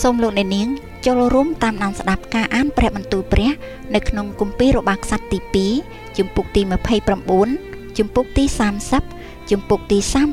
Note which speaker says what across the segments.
Speaker 1: សូមលោកអ្នកនាងចូលរួមតាមដានស្ដាប់ការអានព្រះបន្ទូលព្រះនៅក្នុងគម្ពីររបស់ក្សត្រទី2ជំពូកទី29ជំពូកទី30ជំពូកទី31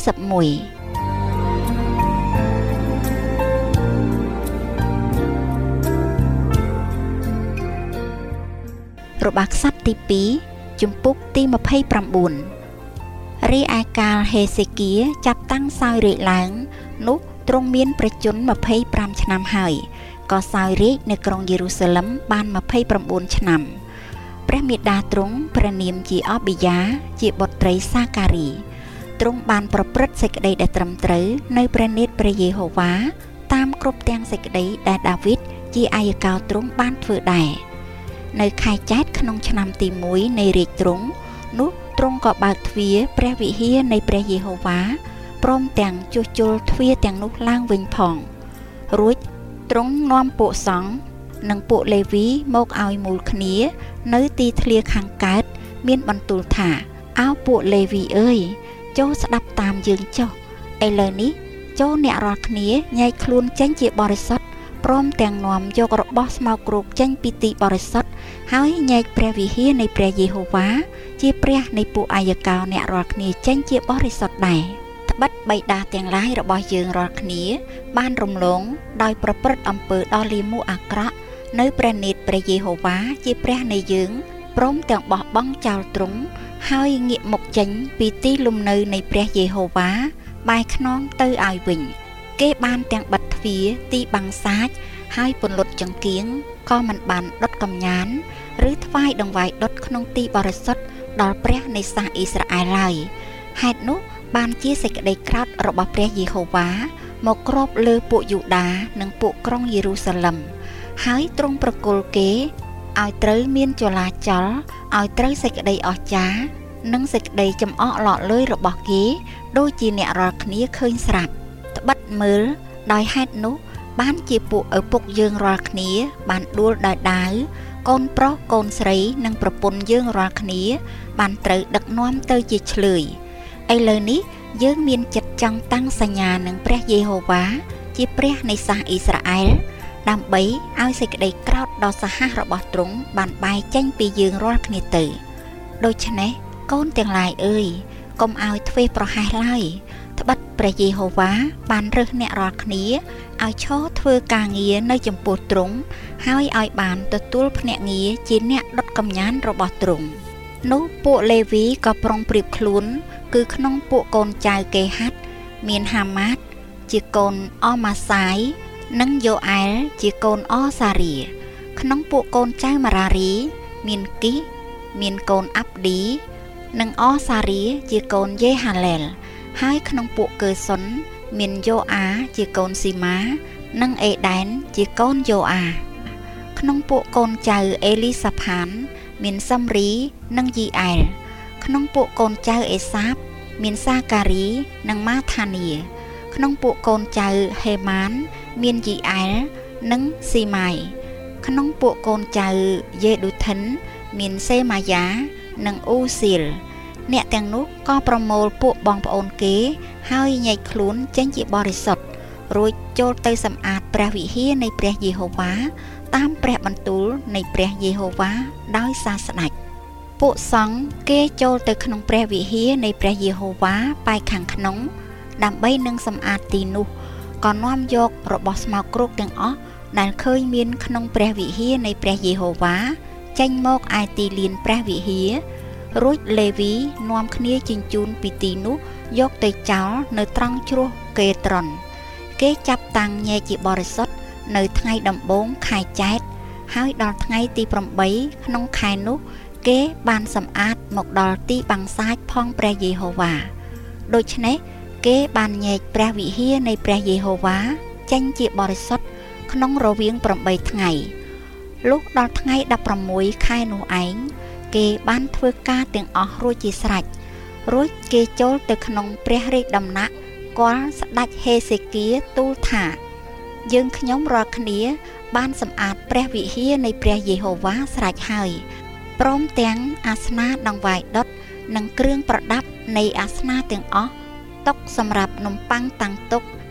Speaker 1: របស់ក្សត្រទី2ជំពូកទី29រីឯកាលហេសេគៀចាប់តាំងសោយរាជ្យឡើងនោះទ្រង់មានព្រះជន្ម25ឆ្នាំហើយក៏សោយរាជ្យនៅក្រុងយេរូសាឡិមបាន29ឆ្នាំព្រះមាតាទ្រង់ព្រះនាមជាអប៊ីយ៉ាជាបុត្រីសាការីទ្រង់បានប្រព្រឹត្តសេចក្តីដែលត្រឹមត្រូវនៅព្រះនេត្រព្រះយេហូវ៉ាតាមគ្រប់ទាំងសេចក្តីដែលដាវីតជាអាយកោទ្រង់បានធ្វើដែរនៅខែចែកក្នុងឆ្នាំទី1នៃរាជ្យទ្រង់នោះទ្រង់ក៏បើកទ្វារព្រះវិហារនៃព្រះយេហូវ៉ាព្រមទាំងជួសជុលទ្វារទាំងនោះឡើងវិញផងរួចទ្រង់នាំពួកសង្ឃនិងពួកលេវីមកឲ្យមូលគ្នានៅទីធ្លាខាងកើតមានបន្ទូលថាអោពួកលេវីអើយចូលស្ដាប់តាមយើងចុះឥឡូវនេះចូលអ្នករាល់គ្នាញែកខ្លួនចេញជាបរិសុទ្ធព្រមទាំងនាំយករបស់ស្មោកគ្រោកចេញពីទីបរិសុទ្ធហើយញែកព្រះវិហារនៃព្រះយេហូវ៉ាជាព្រះនៃពួកអាយកោអ្នករាល់គ្នាចេញជាបរិសុទ្ធដែរត្បិតបិតាទាំងឡាយរបស់យើងរាល់គ្នាបានរំលងដោយប្រព្រឹត្តអំពើដ៏លាមកអាក្រក់នៅព្រះនេត្រព្រះយេហូវ៉ាជាព្រះនៃយើងព្រមទាំងបោះបង់ចោលទ្រង់ហើយងាកមុខចេញពីទីលំនៅនៃព្រះយេហូវ៉ាបែរខ្នងទៅឲ្យវិញគេបានទាំងបិទទ្វារទីបាំងសាចហើយពន្លត់ចង្កៀងក៏មិនបានដុតកំញានឬថ្វាយដង្វាយដុតក្នុងទីបរិសុទ្ធដល់ព្រះនៃសាសអ៊ីស្រាអែលឡើយហេតុនោះបានជាសេចក្តីក្រោធរបស់ព្រះយេហូវ៉ាមកគ្របលើពួកយូដានិងពួកក្រុងយេរូសាឡិមហើយទ្រង់ប្រគល់គេឲ្យត្រូវមានចលាចលឲ្យត្រូវសេចក្តីអស្ចារ្យនិងសេចក្តីចំអកឡកលុយរបស់គេដូចជាអ្នករាល់គ្នាឃើញស្រាប់ត្បិតមើលដោយហេតុនោះបានជាពួកឪពុកយើងរាល់គ្នាបានដួលដោយដាវកូនប្រុសកូនស្រីនិងប្រពន្ធយើងរាល់គ្នាបានត្រូវដឹកនាំទៅជាឆ្លើយឥឡូវនេះយើងមានចិត្តចង់តាំងសញ្ញានឹងព្រះយេហូវ៉ាជាព្រះនៃសាសអ៊ីស្រាអែលដើម្បីឲ្យសេចក្តីក្រោធដ៏សាហាវរបស់ទ្រង់បានបែកចេញពីយើងរាល់គ្នាទៅដូច្នេះកូនទាំងឡាយអើយកុំឲ្យធ្វេសប្រហែសឡើយត្បិតព្រះយេហូវ៉ាបានរើសអ្នករាល់គ្នាឲ្យឈរធ្វើការងារនៅចំពោះទ្រង់ហើយឲ្យបានទទួលភ្នាក់ងារជាអ្នកដុតកំញានរបស់ទ្រង់នោះពួកលេវីក៏ប្រុងប្រៀបខ្លួនគឺក្នុងពួកកូនចៅកេហាត់មានហាម៉ាតជាកូនអម៉ាសាយនិងយ៉ូអែលជាកូនអសារីក្នុងពួកកូនចៅម៉ារារីមានគីសមានកូនអាប់ឌីនិងអសារីជាកូនយេហាឡែលហើយក្នុងពួកកើសុនមានយ៉ូអាជាកូនស៊ីម៉ានិងអេដែនជាកូនយ៉ូអាក្នុងពួកកូនចៅអេលីសាផានមានសំរីនិងយីអែលក្នុងពួកកូនចៅអេសាបមានសាការីនិងម៉ាថានីក្នុងពួកកូនចៅហេម៉ានមានយីអែលនិងស៊ីម៉ៃក្នុងពួកកូនចៅយេឌូថិនមានសេម៉ាយ៉ានិងអ៊ូស៊ីលអ្នកទាំងនោះក៏ប្រមូលពួកបងប្អូនគេហើយញែកខ្លួនចេញជាបរិសុទ្ធរួចចូលទៅសម្អាតព្រះវិហារនៃព្រះយេហូវ៉ាតាមព្រះបន្ទូលនៃព្រះយេហូវ៉ាដោយសារស្ដេចពួកសង្ឃគេចូលទៅក្នុងព្រះវិហារនៃព្រះយេហូវ៉ាបែរខាងក្នុងដើម្បីនឹងសម្អាតទីនោះក៏នាំយករបស់ស្មោកគ្រោកទាំងអស់ដែលឃើញមានក្នុងព្រះវិហារនៃព្រះយេហូវ៉ាចេញមកឯទីលានព្រះវិហាររួចលេវីនាំគ្នាជញ្ជូនពីទីនោះយកទៅចោលនៅត្រង់ជ្រោះកេត្រុនគេចាប់តាំងញែកជាបរិសុទ្ធនៅថ្ងៃដំបូងខែចែកហើយដល់ថ្ងៃទី8ក្នុងខែនោះគេបានសម្អាតមកដល់ទីបាំងសាចផងព្រះយេហូវ៉ាដូច្នេះគេបានញែកព្រះវិហារនៃព្រះយេហូវ៉ាចេញជាបរិសុទ្ធក្នុងរវាង8ថ្ងៃលុះដល់ថ្ងៃ16ខែនោះឯងគេបានធ្វើការទាំងអស់រួចជាស្រេចរួចគេចូលទៅក្នុងព្រះរាជដំណាក់គាល់ស្ដេចហេសេគៀទូលថាយើងខ្ញុំរាល់គ្នាបានសម្អាតព្រះវិហារនៃព្រះយេហូវ៉ាស្រេចហើយព្រមទាំងអាសនៈដង្វាយដុតនិងគ្រឿងប្រដាប់នៃអាសនៈទាំងអស់តុសម្រាប់នំប៉័ងតាំងទុក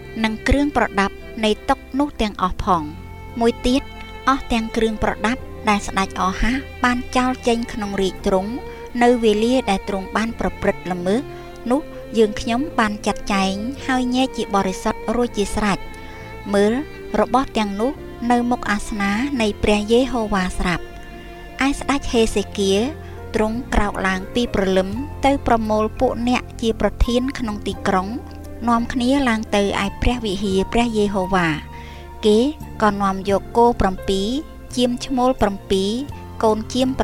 Speaker 1: និងគ្រឿងប្រដាប់នៃតុនោះទាំងអស់ផងមួយទៀតអស់ទាំងគ្រឿងប្រដាប់ដែលស្ដេចអាហាសបានចោលចេញក្នុងរាជទ្រង់នៅវេលាដែលទ្រង់បានប្រព្រឹត្តល្មើសនោះយើងខ្ញុំបានចាត់ចែងហើយញែកជាបរិសុទ្ធរួចជាស្រេចមើលរបស់ទាំងនោះនៅមុខអាសនានៃព្រះយេហូវ៉ាស្រាប់ឯស្ដេចហេសេគៀទ្រង់ក្រោកឡើងពីព្រលឹមទៅប្រមូលពួកអ្នកជាប្រធានក្នុងទីក្រុងនាំគ្នាឡើងទៅឯព្រះវិហារព្រះយេហូវ៉ាគេក៏នាំយកគោ7ជាមឈ្មោល7កូនជាម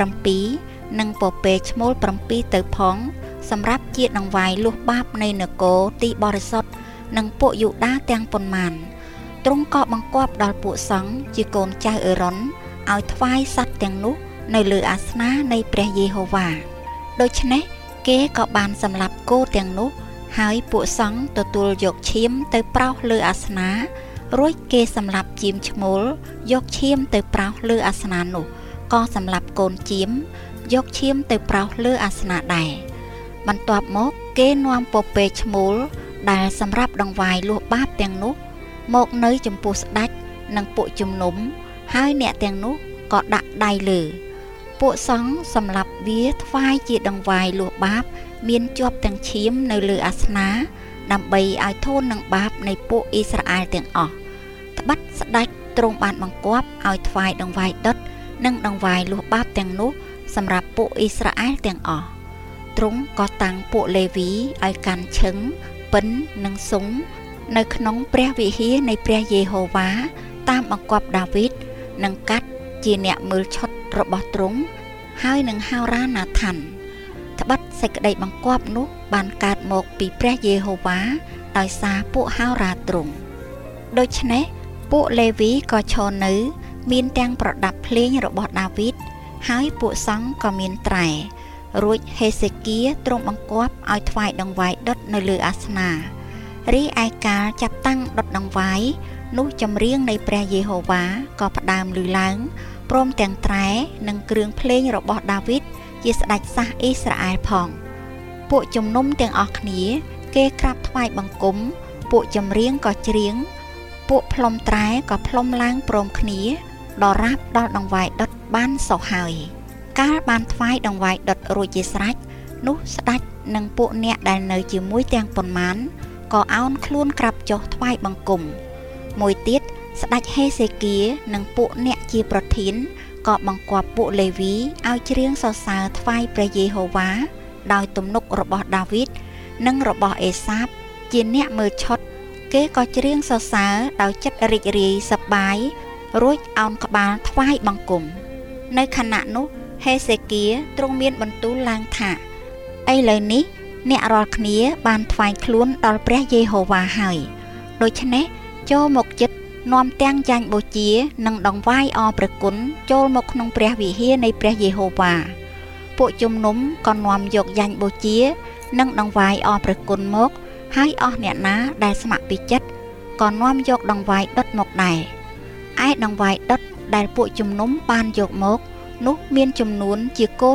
Speaker 1: 7និងពពែឈ្មោល7ទៅផងសម្រាប់ជាដង្វាយលុះបាបនៃនគរទីបរិសុទ្ធនិងពួកយូដាទាំងប៉ុន្មានទ្រង់ក៏បង្គាប់ដល់ពួកសង្ឃជាកូនចៅអេរ៉ុនឲ្យថ្វាយសត្វទាំងនោះនៅលើអាសនានៃព្រះយេហូវ៉ាដូច្នេះគេក៏បានសម្លាប់គោទាំងនោះហើយពួកសង្ឃទទួលយកឈាមទៅប្រោសលើអាសនារួចគេសម្លាប់ជាមឈ្មោលយកឈាមទៅប្រោសលើអាសនានោះក៏សម្លាប់កូនជាមយកឈាមទៅប្រោសលើអាសនាដែរបន្ទាប់មកគេនាំពពែឈ្មោលដែលសម្រាប់ដង្វាយលួសបាបទាំងនោះមកនៅចំពោះស្ដេចនិងពួកជំនុំហើយអ្នកទាំងនោះក៏ដាក់ដៃលើពួកសង្ឃសម្លាប់វាថ្វាយជាដង្វាយលួសបាបមានជាប់ទាំងឈាមនៅលើអាសនាដើម្បីឲ្យធូរនឹងបាបនៃពួកអ៊ីស្រាអែលទាំងអស់ត្បិតស្ដេចទ្រង់បានបង្គាប់ឲ្យថ្វាយដង្វាយដុតនិងដង្វាយលួសបាបទាំងនោះសម្រាប់ពួកអ៊ីស្រាអែលទាំងអស់ទ្រង់ក៏តាំងពួកលេវីឲ្យកាន់ឈឹងពិននិងសុងនៅក្នុងព្រះវិហារនៃព្រះយេហូវ៉ាតាមបង្គាប់ដាវីតនិងកាត់ជាអ្នកមើលឆុតរបស់ទ្រង់ហើយនឹងហោរ៉ាណាថាន់ត្បិតសេចក្តីបង្គាប់នោះបានកើតមកពីព្រះយេហូវ៉ាដោយសារពួកហោរ៉ាទ្រង់ដូច្នេះពួកលេវីក៏ឈរនៅមានទាំងប្រដាប់ភ្លេងរបស់ដាវីតហើយពួកសង្ឃក៏មានត្រែរួចហេសេគៀទ្រង់បង្គាប់ឲ្យថ្វាយដង្វាយដុតនៅលើអាសនារីឯកាលចាប់តាំងដុតដង្វាយនោះចម្រៀងនៃព្រះយេហូវ៉ាក៏ផ្ដើមឮឡើងព្រមទាំងត្រែនិងគ្រឿងភ្លេងរបស់ដាវីតជាស្ដេចសាសអ៊ីស្រាអែលផងពួកជំនុំទាំងអស់គ្នាគេក្រាបថ្វាយបង្គំពួកចម្រៀងក៏ច្រៀងពួកផ្លុំត្រែក៏ផ្លុំឡើងព្រមគ្នាដល់រាបដល់ដង្វាយដុតបានសោះហើយកាលបានថ្វាយដង្វាយដុតរួចជាស្រេចនោះស្ដេចនិងពួកអ្នកដែលនៅជាមួយទាំងប៉ុន្មានក៏អោនខ្លួនក្រាបចុះថ្វាយបង្គំមួយទៀតស្ដេចហេសេគៀនិងពួកអ្នកជាប្រធានក៏បង្គាប់ពួកលេវីឲ្យច្រៀងសរសើរថ្វាយព្រះយេហូវ៉ាដោយទំនុករបស់ដាវីតនិងរបស់អេសាបជាអ្នកមើលឆុតគេក៏ច្រៀងសរសើរដោយចិត្តរីករាយសប្បាយរួចអោនក្បាលថ្វាយបង្គំនៅខណៈនោះហេសេគៀទ្រង់មានបន្ទូលឡើងថាឥឡូវនេះអ្នករាល់គ្នាបានថ្វាយខ្លួនដល់ព្រះយេហូវ៉ាហើយដូច្នេះចូលមកជិតនាំទាំងចាញ់បូជានិងដង្វាយអរព្រះគុណចូលមកក្នុងព្រះវិហារនៃព្រះយេហូវ៉ាពួកជំនុំក៏នាំយកយ៉ាញ់បូជានិងដង្វាយអរព្រះគុណមកហើយអស់អ្នកណាដែលស្ម័គ្រពីចិត្តក៏នាំយកដង្វាយដុតមកដែរឯដង្វាយដុតដែលពួកជំនុំបានយកមកនោះមានចំនួនជាគោ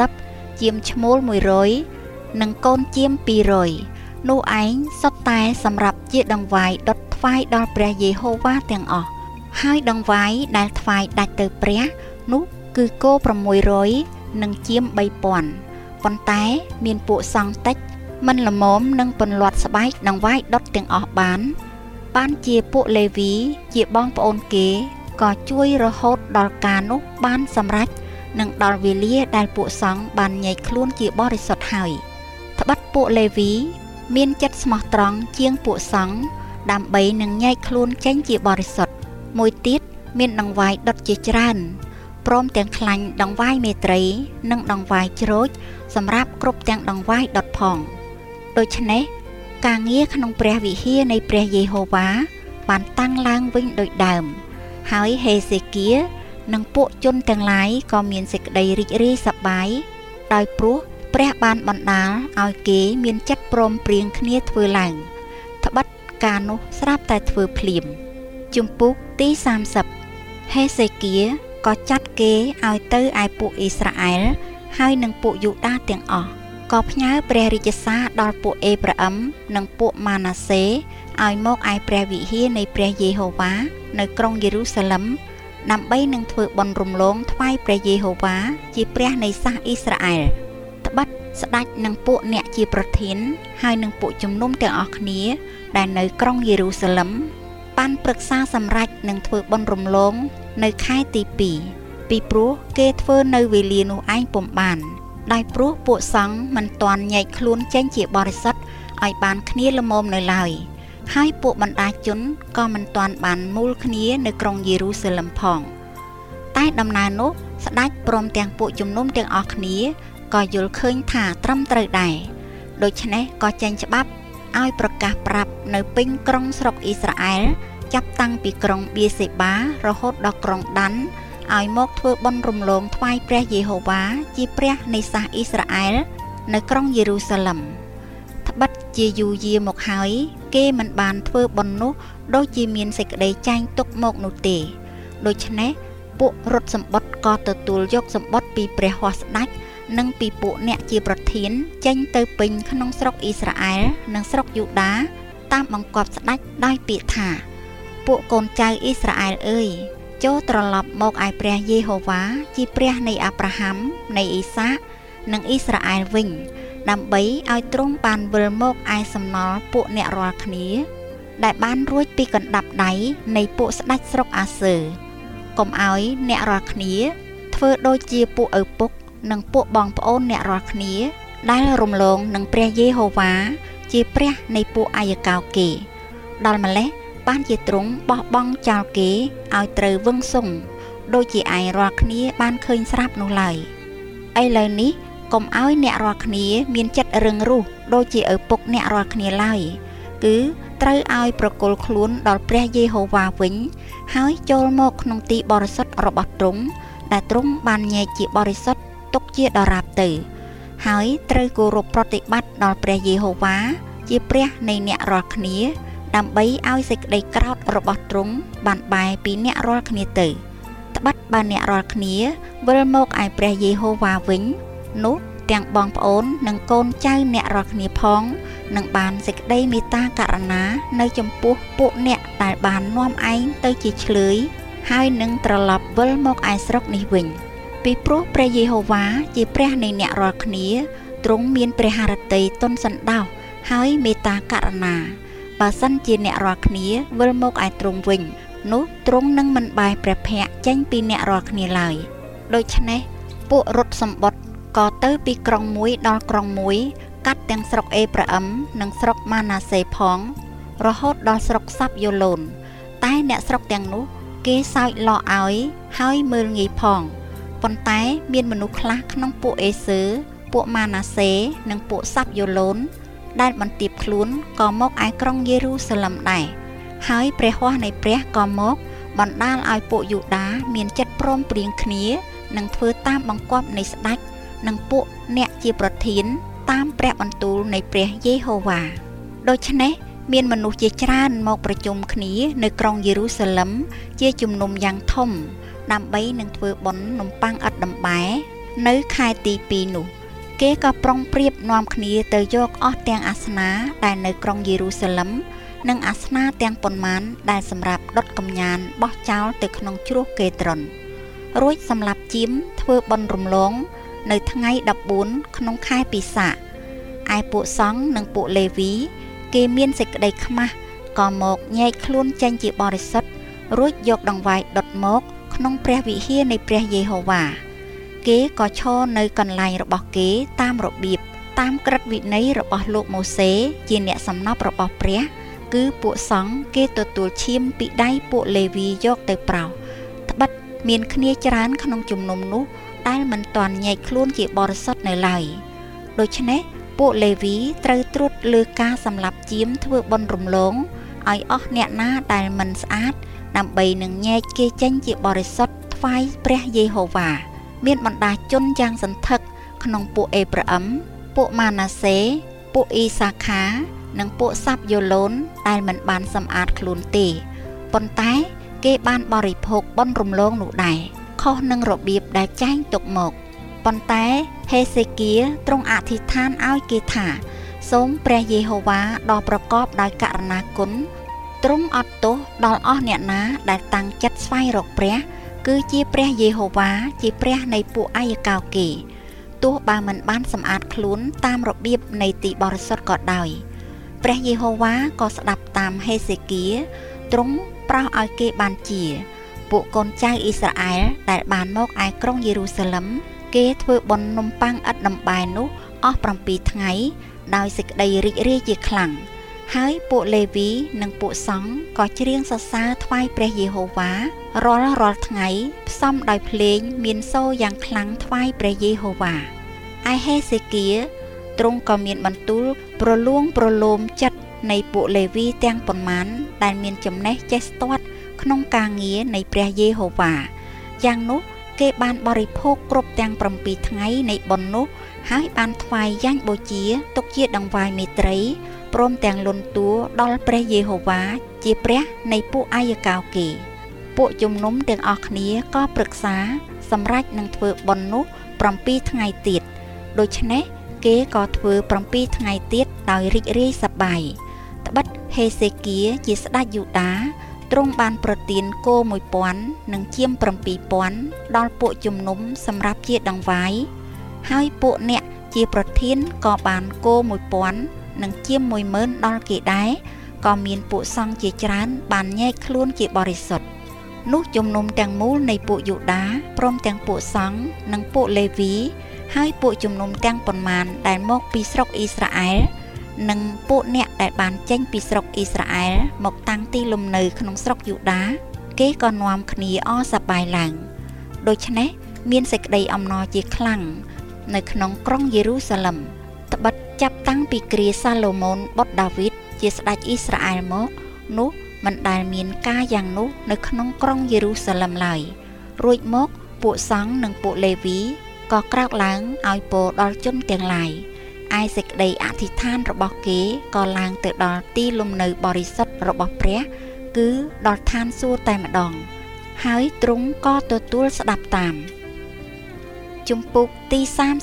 Speaker 1: 70ជាមឈ្មោល100និងកូនជាម200នោះឯងសុទ្ធតែសម្រាប់ជាដង្វាយដុតថ្វាយដល់ព្រះយេហូវ៉ាទាំងអស់ហើយដង្វាយដែលថ្វាយដាច់ទៅព្រះនោះគឺគោ600និងជាម3000ប៉ុន្តែមានពួកសង្ឃតិចមិនល្មមនឹងពន្លាត់ស្បែកដង្វាយដុតទាំងអស់បានជាពួកលេវីជាបងប្អូនគេក៏ជួយរហូតដល់ការនោះបានសម្រេចនិងដល់វេលាដែលពួកសង្ឃបានញែកខ្លួនជាបរិសុទ្ធហើយត្បិតពួកលេវីមានចិត្តស្មោះត្រង់ជាងពួកសង្ឃដើម្បីនឹងញែកខ្លួនចេញជាបរិសុទ្ធមួយទៀតមានដង្វាយដុតជាច្រើនព្រមទាំងខ្លាញ់ដង្វាយមេត្រីនិងដង្វាយជ្រោចសម្រាប់គ្រប់ទាំងដង្វាយដុតផងដូច្នេះការងារក្នុងព្រះវិហារនៃព្រះយេហូវ៉ាបានតាំងឡើងវិញដូចដើមហើយហេសេគៀនិងពួកជនទាំងឡាយក៏មានសេចក្តីរីករាយសប្បាយដោយព្រោះព្រះបានបណ្ដាលឲ្យគេមានចិត្តព្រមព្រៀងគ្នាធ្វើឡើងត្បិតការនោះស្រាប់តែធ្វើភ្លាមជំពូកទី30ហេសេគៀក៏ចាត់គេឲ្យទៅឯពួកអ៊ីស្រាអែលហើយនឹងពួកយូដាទាំងអស់ក៏ផ្ញើព្រះរាជសារដល់ពួកអេប្រាអឹមនិងពួកម៉ាណាសេឲ្យមកឯព្រះវិហារនៃព្រះយេហូវ៉ានៅក្រុងយេរូសាឡឹមដើម្បីនឹងធ្វើបុណ្យរំលងថ្វាយព្រះយេហូវ៉ាជាព្រះនៃសាសអ៊ីស្រាអែលត្បិតស្ដេចនិងពួកអ្នកជាប្រធានហើយនឹងពួកជំនុំទាំងអស់គ្នាដែលនៅក្រុងយេរូសាឡឹមបានប្រឹក្សាសម្រេចនឹងធ្វើបុណ្យរំលងនៅខែទី2ពីព្រោះគេធ្វើនៅវេលានោះឯងពុំបានដោយព្រោះពួកសង្ឃមិនទាន់ញែកខ្លួនចេញជាបរិសុទ្ធឲ្យបានគ្នាល្មមនៅឡើយហើយពួកបណ្ដាជនក៏មិនទាន់បានមូលគ្នានៅក្រុងយេរូសាឡឹមផងតែដំណើរនោះស្ដេចព្រមទាំងពួកជំនុំទាំងអស់គ្នាក៏យល់ឃើញថាត្រឹមត្រូវដែរដូច្នេះក៏ចេញច្បាប់ឲ្យប្រកាសប្រាប់នៅពេញក្រុងស្រុកអ៊ីស្រាអែលចាប់តាំងពីក្រុងបៀសេបារហូតដល់ក្រុងដានឲ្យមកធ្វើបុណ្យរំលងថ្វាយព្រះយេហូវ៉ាជាព្រះនៃសាសអ៊ីស្រាអែលនៅក្រុងយេរូសាឡឹមត្បិតជាយូរយារមកហើយគេមិនបានធ្វើបុណ្យនោះដូចជាមានសេចក្តីចែងទុកមកនោះទេដូច្នេះពួករដ្ឋសម្បត្តិក៏ទទួលយកសម្បត្តិពីព្រះហស្តស្ដេចនិងពីពួកអ្នកជាប្រធានចេញទៅពេញក្នុងស្រុកអ៊ីស្រាអែលនិងស្រុកយូដាតាមបង្គាប់ស្ដេចដោយពាក្យថាពួកកូនចៅអ៊ីស្រាអែលអើយចូលត្រឡប់មកឯព្រះយេហូវ៉ាជាព្រះនៃអាប់រ៉ាហាំនៃអ៊ីសាកនិងអ៊ីស្រាអែលវិញដើម្បីឲ្យទ្រង់បានវិលមកឯសំណល់ពួកអ្នករាល់គ្នាដែលបានរួចពីកណ្ដាប់ដៃនៃពួកស្ដេចស្រុកអាសឺកុំឲ្យអ្នករាល់គ្នាធ្វើដូចជាពួកឪពុកនិងពួកបងប្អូនអ្នករាល់គ្នាដែលរំលងនឹងព្រះយេហូវ៉ាជាព្រះនៃពួកអាយកោគេដល់ម្លេះបានជាទ្រង់បោះបង់ចោលគេឲ្យត្រូវវឹងស៊ុងដូចជាឯងរាល់គ្នាបានឃើញស្រាប់នោះឡើយឥឡូវនេះកុំឲ្យអ្នករាល់គ្នាមានចិត្តរឹងរូសដូចជាឪពុកអ្នករាល់គ្នាឡើយគឺត្រូវឲ្យប្រគល់ខ្លួនដល់ព្រះយេហូវ៉ាវិញហើយចូលមកក្នុងទីបរិសុទ្ធរបស់ទ្រង់ដែលទ្រង់បានញែកជាបរិសុទ្ធទុកជាដរាបទៅហើយត្រូវគោរពប្រតិបត្តិដល់ព្រះយេហូវ៉ាជាព្រះនៃអ្នករាល់គ្នាដើម្បីឲ្យសេចក្តីក្រោធរបស់ទ្រង់បានបែរពីអ្នករាល់គ្នាទៅត្បិតបើអ្នករាល់គ្នាវិលមកឯព្រះយេហូវ៉ាវិញនោះទាំងបងប្អូននិងកូនចៅអ្នករាល់គ្នាផងនឹងបានសេចក្តីមេត្តាករុណានៅចំពោះពួកអ្នកដែលបាននាំឯងទៅជាឆ្លើយហើយនឹងត្រឡប់វិលមកឯស្រុកនេះវិញពីព្រោះព្រះយេហូវ៉ាជាព្រះនៃអ្នករាល់គ្នាទ្រង់មានព្រះハរតីទន់សន្តោសហើយមេត្តាករុណាបើសិនជាអ្នករាល់គ្នាវិលមកឯទ្រង់វិញនោះទ្រង់នឹងមិនបែរព្រះភ័ក្ត្រចេញពីអ្នករាល់គ្នាឡើយដូច្នេះពួករដ្ឋសម្បត្តិក៏ទៅពីក្រុងមួយដល់ក្រុងមួយកាត់ទាំងស្រុកអេប្រាអឹមនិងស្រុកម៉ាណាសេផងរហូតដល់ស្រុកសាប់យូឡូនតែអ្នកស្រុកទាំងនោះគេសើចឡោឲ្យហើយមើលងាយផងប៉ុន្តែមានមនុស្សខ្លះក្នុងពួកអេសឺពួកម៉ាណាសេនិងពួកសាប់យូឡូនដែលបន្ទាបខ្លួនក៏មកឯក្រុងយេរូសាឡឹមដែរហើយព្រះហស្ថនៃព្រះក៏មកបណ្ដាលឲ្យពួកយូដាមានចិត្តព្រមព្រៀងគ្នានឹងធ្វើតាមបង្គាប់នៃស្ដេចនិងពួកអ្នកជាប្រធានតាមព្រះបន្ទូលនៃព្រះយេហូវ៉ាដូច្នេះមានមនុស្សជាច្រើនមកប្រជុំគ្នានៅក្រុងយេរូសាឡឹមជាជំនុំយ៉ាងធំដើម្បីនឹងធ្វើបុណ្យនំប៉័ងឥតដំបែនៅខែទី2នោះគេក៏ប្រុងប្រៀបនាំគ្នាទៅយកអស់ទាំងអាសនាដែលនៅក្រុងយេរូសាឡឹមនិងអាសនាទាំងប៉ុន្មានដែលសម្រាប់ដុតកំញានបោះចោលទៅក្នុងជ្រោះកេត្រុនរួចសម្រាប់ជាមធ្វើបុណ្យរំលងនៅថ្ងៃ14ក្នុងខែពិសាខឯពួកសង្ឃនិងពួកលេវីគេមានសេចក្តីខ្មាស់ក៏មកញែកខ្លួនចេញជាបរិសុទ្ធរួចយកដង្វាយដុតមកក្នុងព្រះវិហារនៃព្រះយេហូវ៉ាគេក៏ឈរនៅកន្លែងរបស់គេតាមរបៀបតាមក្រឹតវិន័យរបស់លោកម៉ូសេជាអ្នកសំណប់របស់ព្រះគឺពួកសង្ឃគេទទួលឈាមពីដៃពួកលេវីយកទៅប្រោសត្បិតមានគ្នាច្រើនក្នុងជំនុំនោះដែលមិនទាន់ញែកខ្លួនជាបរិសុទ្ធនៅឡើយដូច្នេះពួកលេវីត្រូវត្រួតលើការសម្លាប់ជាមធ្វើបុណ្យរំលងឲ្យអស់អ្នកណាដែលមិនស្អាតដើម្បីនឹងញែកគេចេញជាបរិសុទ្ធថ្វាយព្រះយេហូវ៉ាមានបណ្ដាជនយ៉ាងសន្ធឹកក្នុងពួកអេប្រាអឹមពួកម៉ាណាសេពួកអ៊ីសាខានិងពួកសាប់យូឡូនដែលមិនបានសម្អាតខ្លួនទេប៉ុន្តែគេបានបរិភោគបុណ្យរំលងនោះដែរខុសនឹងរបៀបដែលចែងទុកមកប៉ុន្តែហេសេគៀទ្រង់អធិដ្ឋានឲ្យគេថាសូមព្រះយេហូវ៉ាដ៏ប្រកបដោយករុណាគុណទ្រង់អត់ទោសដល់អស់អ្នកណាដែលតាំងចិត្តស្វែងរកព្រះគឺជាព្រះយេហូវ៉ាជាព្រះនៃពួកអាយកោគេទោះបើមិនបានសម្អាតខ្លួនតាមរបៀបនៃទីបរិសុទ្ធក៏ដោយព្រះយេហូវ៉ាក៏ស្ដាប់តាមហេសេគៀទ្រង់ប្រោសឲ្យគេបានជាពួកកូនចៅអ៊ីស្រាអែលដែលបានមកឯក្រុងយេរូសាឡឹមគេធ្វើបុណ្យនំប៉័ងឥតដំបែនោះអស់7ថ្ងៃដោយសេចក្តីរីករាយជាខ្លាំងហើយពួកលេវីនិងពួកសង្ឃក៏ច្រៀងសរសើរថ្វាយព្រះយេហូវ៉ារាល់ថ្ងៃផ្សំដោយភ្លេងមានសូរយ៉ាងខ្លាំងថ្វាយព្រះយេហូវ៉ាឯហេសេគៀទ្រង់ក៏មានបន្ទូលប្រលួងប្រលោមចិត្តនៃពួកលេវីទាំងប៉ុន្មានដែលមានចំណេះចេះស្ទាត់ក្នុងការងារនៃព្រះយេហូវ៉ាយ៉ាងនោះគេបានបរិភោគគ្រប់ទាំង7ថ្ងៃនៃបុណ្យនោះហើយបានថ្វាយយ៉ាញ់បូជាទុកជាដង្វាយមេត្រីព្រមទាំងលន់តួដល់ព្រះយេហូវ៉ាជាព្រះនៃពួកអាយកោគេពួកជំនុំទាំងអស់គ្នាក៏ប្រឹក្សាសម្រេចនឹងធ្វើបុណ្យនោះ7ថ្ងៃទៀតដូច្នេះគេក៏ធ្វើ7ថ្ងៃទៀតដោយរីករាយសប្បាយត្បិតហេសេគៀជាស្ដេចយូដាទ្រង់បានប្រទានគោ1000និងជៀម7000ដល់ពួកជំនុំសម្រាប់ជាដង្វាយហើយពួកអ្នកជាប្រធានក៏បានគោ1000និងជៀម10000ដល់គេដែរក៏មានពួកសង្ឃជាច្រើនបានញែកខ្លួនជាបរិសុទ្ធនោះជំនុំទាំងមូលនៃពួកយូដាព្រមទាំងពួកសង្ឃនិងពួកលេវីហើយពួកជំនុំទាំងប៉ុន្មានដែលមកពីស្រុកអ៊ីស្រាអែលនិងពួកអ្នកដែលបានចេញពីស្រុកអ៊ីស្រាអែលមកតាំងទីលំនៅក្នុងស្រុកយូដាគេក៏នាំគ្នាអរសប្បាយឡើងដូច្នេះមានសេចក្តីអំណរជាខ្លាំងនៅក្នុងក្រុងយេរូសាឡឹមត្បិតចាប់តាំងពីគ្រាសាឡូមោនបុត្រដាវីតជាស្ដេចអ៊ីស្រាអែលមកនោះមិនដែលមានការយ៉ាងនោះនៅក្នុងក្រុងយេរូសាឡឹមឡើយរួចមកពួកសង្ឃនិងពួកលេវីក៏ក្រោកឡើងឲ្យពរដល់ជនទាំងឡាយឯសេចក្តីអធិដ្ឋានរបស់គេក៏ឡើងទៅដល់ទីលំនៅបរិសុទ្ធរបស់ព្រះគឺដល់ឋានសួគ៌តែម្ដងហើយទ្រង់ក៏ទទួលស្ដាប់តាមជំពូកទី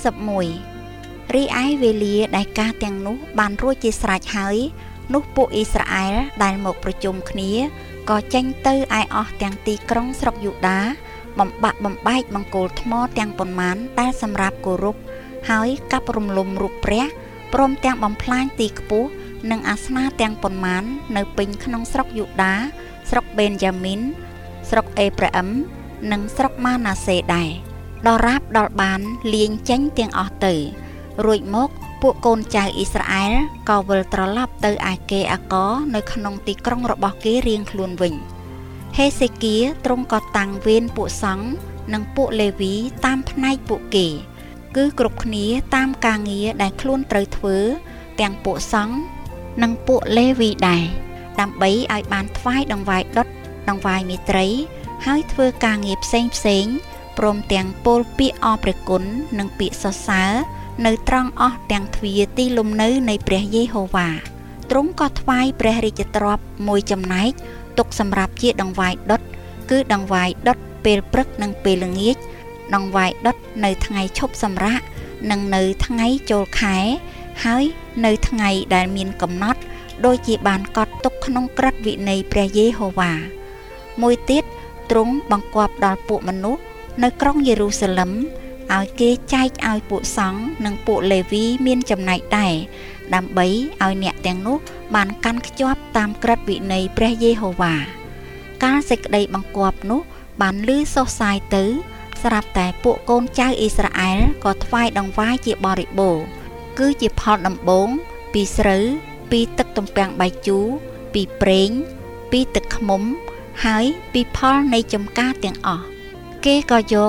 Speaker 1: 31រីឯវេលាដែលការទាំងនោះបានរួចជាស្រេចហើយនោះពួកអ៊ីស្រាអែលដែលមកប្រជុំគ្នាក៏ចេញទៅឯអស់ទាំងទីក្រុងស្រុកយូដាបំបាក់បំបែកបង្គោលថ្មទាំងប៉ុន្មានដែលសម្រាប់គោរពហើយកាប់រំលំរូបព្រះព្រមទាំងបំផ្លាញទីខ្ពស់និងអាសនៈទាំងប៉ុន្មាននៅពេញក្នុងស្រុកយូដាស្រុកបេនយ៉ាមីនស្រុកអេប្រាអឹមនិងស្រុកម៉ាណាសេដែរដល់រាបដល់បានលាងចេញទាំងអស់ទៅរួចមកពួកកូនចៅអ៊ីស្រាអែលក៏វិលត្រឡប់ទៅឯគេអាកនៅក្នុងទីក្រុងរបស់គេរៀងខ្លួនវិញហេសេគៀទ្រង់ក៏តាំងវេនពួកសង្ឃនិងពួកលេវីតាមផ្នែកពួកគេគឺគ្រប់គ្នាតាមការងារដែលខ្លួនត្រូវធ្វើទាំងពួកសង្ឃនិងពួកលេវីដែរដើម្បីឲ្យបានថ្វាយដង្វាយដុតដង្វាយមេត្រីហើយធ្វើការងារផ្សេងព្រមទាំងពោលពាក្យអរព្រះគុណនិងពាក្យសរសើរនៅត្រង់អស់ទាំងទ្វារទីលំនៅនៃព្រះយេហូវ៉ាទ្រង់ក៏ថ្វាយព្រះរាជទ្រព្យមួយចំណែកទុកសម្រាប់ជាដង្វាយដុតគឺដង្វាយដុតពេលព្រឹកនិងពេលល្ងាចដង្វាយដុតនៅថ្ងៃឈប់សម្រាកនិងនៅថ្ងៃចូលខែហើយនៅថ្ងៃដែលមានកំណត់ដូចជាបានកត់ទុកក្នុងក្រឹត្យវិន័យព្រះយេហូវ៉ាមួយទៀតទ្រង់បង្គាប់ដល់ពួកមនុស្សនៅក្រុងយេរូសាឡឹមឲ្យគេចែកឲ្យពួកសង្ឃនិងពួកលេវីមានចំណែកដែរដើម្បីឲ្យអ្នកទាំងនោះបានកាន់ខ្ជាប់តាមក្រឹត្យវិន័យព្រះយេហូវ៉ាកាលសេចក្តីបង្គាប់នោះបានឮសុសសាយទៅស្រាប់តែពួកកូនចៅអ៊ីស្រាអែលក៏ថ្វាយដង្វាយជាបរិបូរណ៍គឺជាផលដំបូងពីស្រូវពីទឹកទំពាំងបាយជូរពីប្រេងពីទឹកឃ្មុំហើយពីផលនៃចម្ការទាំងអស់គេក៏យក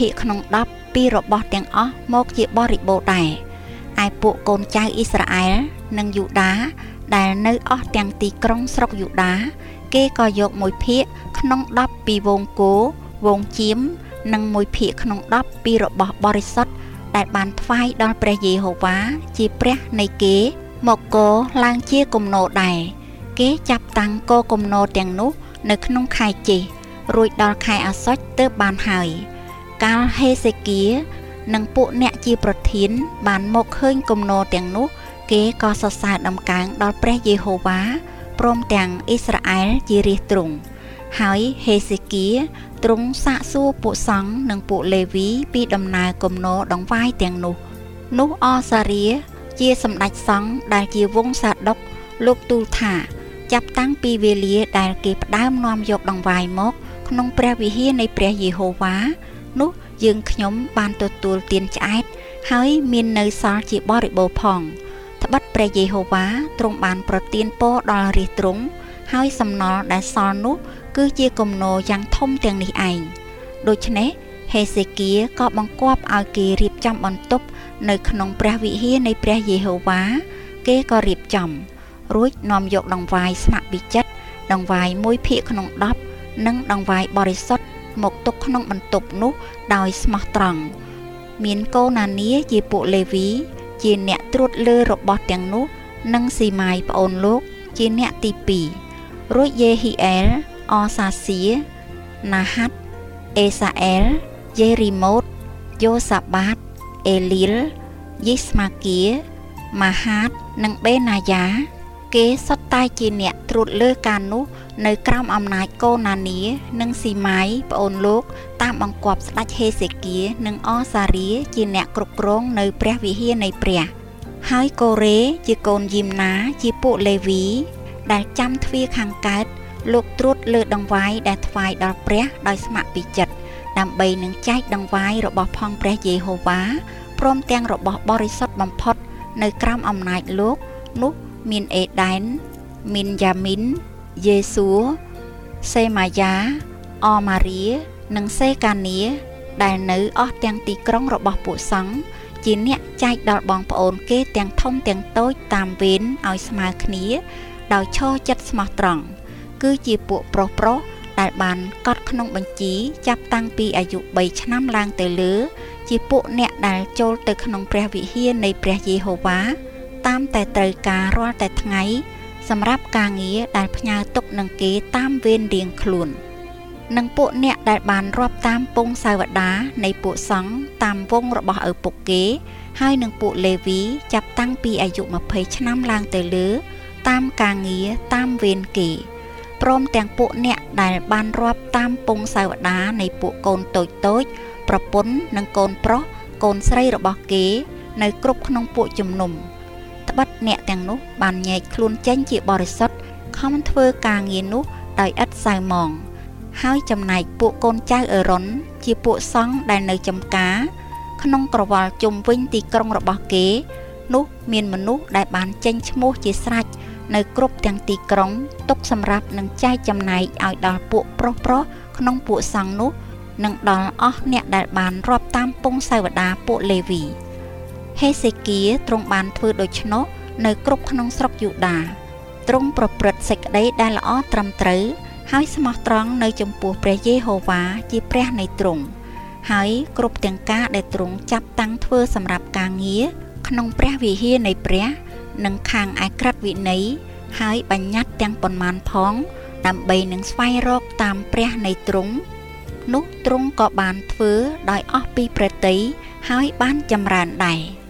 Speaker 1: 1/10ពីរបស់ទាំងអស់មកជាបរិបូរណ៍ដែរឯពួកកូនចៅអ៊ីស្រាអែលនិងយូដាដែលនៅអស់ទាំងទីក្រុងស្រុកយូដាគេក៏យក1/10ពីវងគោវងជៀមនិង1/10ពីរបស់បរិសុទ្ធដែលបានថ្វាយដល់ព្រះយេហូវ៉ាជាព្រះនៃគេមកគរឡើងជាគំនោដែរគេចាប់តាំងគរគំនោទាំងនោះនៅក្នុងខែចេសរួចដល់ខែអាសុចទើបបានហើយកាលហេសេគៀនិងពួកអ្នកជាប្រធានបានមកឃើញគំនរទាំងនោះគេក៏សរសើរដំកើងដល់ព្រះយេហូវ៉ាព្រមទាំងអ៊ីស្រាអែលជារាជទ្រង់ហើយហេសេគៀទ្រង់សាកសួរពួកសង្ឃនិងពួកលេវីពីដំណើរគំនរដង្វាយទាំងនោះអសារាជាសម្ដេចសង្ឃដែលជាវង្សសាដុកលោកទូលថាចាប់តាំងពីវេលាដែលគេផ្ដើមនាំយកដង្វាយមកក្នុងព្រះវិហារនៃព្រះយេហូវ៉ានោះយើងខ្ញុំបានទទួលទានឆ្អែតហើយមាននៅសល់ជាបរិបូរណ៍ផងត្បិតព្រះយេហូវ៉ាទ្រង់បានប្រទានពរដល់រាជទ្រង់ហើយសំណល់ដែលសល់នោះគឺជាគំនរយ៉ាងធំទាំងនេះឯងដូច្នេះហេសេគៀក៏បង្គាប់ឲ្យគេរៀបចំបន្ទប់នៅក្នុងព្រះវិហារនៃព្រះយេហូវ៉ាគេក៏រៀបចំរួចនាំយកដង្វាយស្ម័គ្រវិចិត្រដង្វាយ1/10និងដង្វាយបរិសុទ្ធមកទុកក្នុងបន្ទប់នោះដោយស្មោះត្រង់មានកូណានីជាពួកលេវីជាអ្នកត្រួតលើរបស់ទាំងនោះនិងស៊ីម៉ាយប្អូនលោកជាអ្នកទី2រួចយេហ៊ីអែលអសាសៀណាហាត់អេសាអែលយេរីម៉ូតយ៉ូសាបាតអេលីលយីស្មាគៀម៉ាហាតនិងបេណាយ៉ាគេសុទ្ធតែជាអ្នកត្រួតលើការនោះនៅក្រោមអំណាចកូណានីនិងស៊ីម៉ាយប្អូនលោកតាមបង្គាប់ស្ដេចហេសេគៀនិងអសារាជាអ្នកគ្រប់គ្រងនៅព្រះវិហារនៃព្រះហើយកូរ៉េជាកូនយីមណាជាពួកលេវីដែលចាំទ្វារខាងកើតលោកត្រួតលើដង្វាយដែលថ្វាយដល់ព្រះដោយស្ម័គ្រពីចិត្តដើម្បីនឹងចែកដង្វាយរបស់ផងព្រះយេហូវ៉ាព្រមទាំងរបស់បរិសុទ្ធបំផុតនៅក្រោមអំណាចលោកនោះមានអេដែនមីនយ៉ាមីនយេស៊ូសេម៉ាយ៉ាអម៉ារីនិងសេកានីដែលនៅអស់ទាំងទីក្រុងរបស់ពួកសង្ឃជាអ្នកចែកដល់បងប្អូនគេទាំងធំទាំងតូចតាមវេនឲ្យស្មើគ្នាដោយឈរចិត្តស្មោះត្រង់គឺជាពួកប្រុសដែលបានកត់ក្នុងបញ្ជីចាប់តាំងពីអាយុ3ឆ្នាំឡើងទៅលើជាពួកអ្នកដែលចូលទៅក្នុងព្រះវិហារនៃព្រះយេហូវ៉ាតាមតែត្រូវការរាល់តែថ្ងៃសម្រាប់ការងារដែលផ្ញើទុកនឹងគេតាមវេនរៀងខ្លួននិងពួកអ្នកដែលបានរាប់តាមពងសាវតានៃពួកសង្ឃតាមវងរបស់ឪពុកគេហើយនឹងពួកលេវីចាប់តាំងពីអាយុ20ឆ្នាំឡើងទៅលើតាមការងារតាមវេនគេព្រមទាំងពួកអ្នកដែលបានរាប់តាមពងសាវតានៃពួកកូនតូចប្រពន្ធនិងកូនប្រុសកូនស្រីរបស់គេនៅគ្រប់ក្នុងពួកជំនុំត្បិតអ្នកទាំងនោះបានញែកខ្លួនចេញជាបរិសុទ្ធខំធ្វើការងារនោះដោយឥតសៅហ្មងហើយចំណែកពួកកូនចៅអេរ៉ុនជាពួកសង្ឃដែលនៅចំការក្នុងក្រវល់ជុំវិញទីក្រុងរបស់គេនោះមានមនុស្សដែលបានចេញឈ្មោះជាស្រេចនៅគ្រប់ទាំងទីក្រុងទុកសម្រាប់នឹងចែកចំណែកឲ្យដល់ពួកប្រុសក្នុងពួកសង្ឃនោះនិងដល់អស់អ្នកដែលបានរាប់តាមពងសាវតាពួកលេវីហេសេគៀទ្រង់បានធ្វើដូច្នោះនៅគ្រប់ក្នុងស្រុកយូដាទ្រង់ប្រព្រឹត្តសេចក្តីដែលល្អត្រឹមត្រូវហើយស្មោះត្រង់នៅចំពោះព្រះយេហូវ៉ាជាព្រះនៃទ្រង់ហើយគ្រប់ទាំងការដែលទ្រង់ចាប់តាំងធ្វើសម្រាប់ការងារក្នុងព្រះវិហារនៃព្រះនិងខាងឯក្រឹតវិន័យហើយបញ្ញត្តិទាំងប៉ុន្មានផងដើម្បីនឹងស្វែងរកតាមព្រះនៃទ្រង់នោះទ្រង់ក៏បានធ្វើដោយអស់ពីប្រតិយហើយបានចម្រើនដែរ